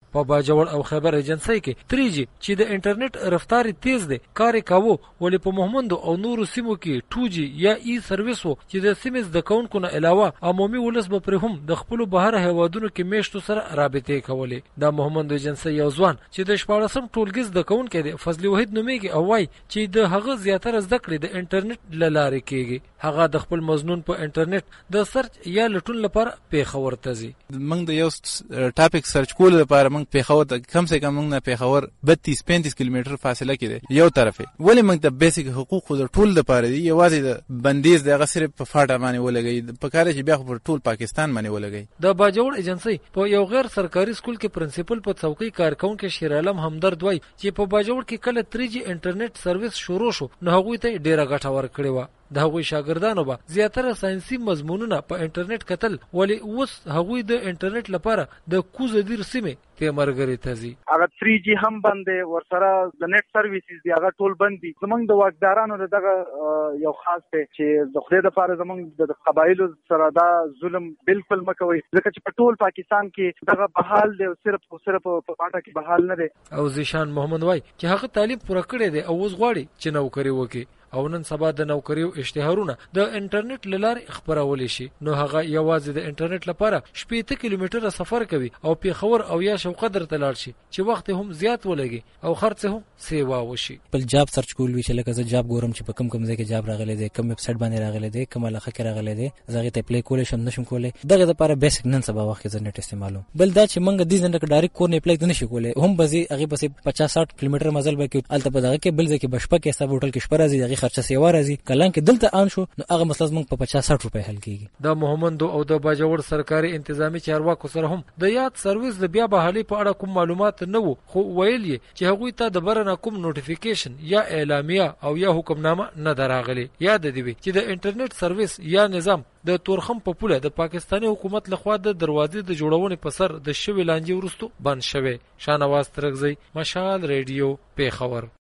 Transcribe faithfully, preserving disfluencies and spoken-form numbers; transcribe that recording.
په باجوړ او خیبر ایجنسی کې تری جی چې د انټرنیټ رفتار تیز دی کار کاوه، ولې په محمد او نورو سیمو کې ټو جی یا ای سرویس وو چې د سیمز د کونکو نه علاوه عمومي ولس به پر هم د خپل بهر هوادونو کې میشتو سره رابطې کولې. د محمد ایجنسی یو ځوان چې د شپاړسم ټولګیز د کونکو دی فضل وحید نومیږي او وايي چې د هغه زیاتره زده کړې د انټرنیټ له لارې کېږي. هغه د خپل مضمون په انټرنیټ د سرچ یا لټون لپاره پیښور ته ځي. موږ د یو ټاپک سرچ کول لپاره موږ پیښور ته کم سے کم موږ نه پیښور بتیس پینتیس کیلومتر فاصله کې دی یو طرف، ولې موږ د بیسیک حقوق د ټول لپاره دی یوازې د بندیز دغه صرف په فاټا باندې ولګي په کار چې بیا پر ټول پاکستان باندې ولګي. د باجوړ ایجنسی په یو غیر سرکاري سکول کې پرنسپل په څوکۍ کارکونکو شیر عالم همدرد وای چې په باجوړ کې کله تری جی انټرنیټ سرویس شروع شو نو هغوی ته ډیره ګټه ورکړې و. د هغوی شاګردانو به زیاتره ساينسي مضمونونه په انټرنیټ کتل، ولې اوس هغوی د انټرنیټ لپاره د کوزدیر سیمه په مرګري ته ځي. هغه تری جی هم باندې ورسره د نت سرویسز دی هغه ټول بندي. زمونږ د واکدارانو دغه یو خاص دی چې د خدای لپاره زمونږ د قبایلو سره دا ظلم بالکل مکوي، ځکه چې په ټول پاکستان کې دغه بحال دی او صرف او صرف په پاټا کې بحال نه دی. او زیشان محمد وای چې هغه تعلیم پوره کړی دی او اوس غواړي چې نوکری وکړي او نن سبا د نوکریو اشتهارونه د انټرنیټ لاره خبرول شي. نو هغه یوازې د انټرنیټ لپاره شپږ کیلومتر سفر کوي او پیښور او یا شوقدر ته لاړ شي چې وخت هم زیات ولګي او خرڅ هم سیوا وشي. بل جاب سرچ کول وی چې لکه زه جاب ګورم چې په کم کم ځای کې جاب راغلی دی، کم ویب سټ باندې راغلی دی، کومه لخه کې راغلی دی، زغه ته اپلای کول شم نشم کولای. دغه لپاره بیسیک نن سبا وخت کې نت استعمالوم. بل دا چې منګه د دې نه ډایرکټ کور نه اپلای نشي کولای، هم بزي هغه بس پچاس ساټ کیلومتر مزل به کې الته په دغه کې بل ځای کې بشپه کې حساب هوټل کې شپه راځي، دغه خرچه سیوا راځي. کلان کې دلته ان شو نو هغه مسله موږ په پچاس ساټ روپۍ حل کیږي. د محمد او د باجوړ سرکاري انتظامی چارواکو سره هم د یاد سرویس د بیا بحالي په اړه کوم معلومات نه وو، خو ویل یې چې هغوی ته د برنه کوم نوټیفیکیشن یا اعلامیه او یا حکمنامه نه دراغلي. یاد دی چې د انټرنیټ سرویس یا نظام د تورخم په پوله د پاکستاني حکومت لخوا د دروازې د جوړونې په سر د شوی لانجې ورستو بند شوی. شانواز ترغزی، مشال ریډیو، پیښور.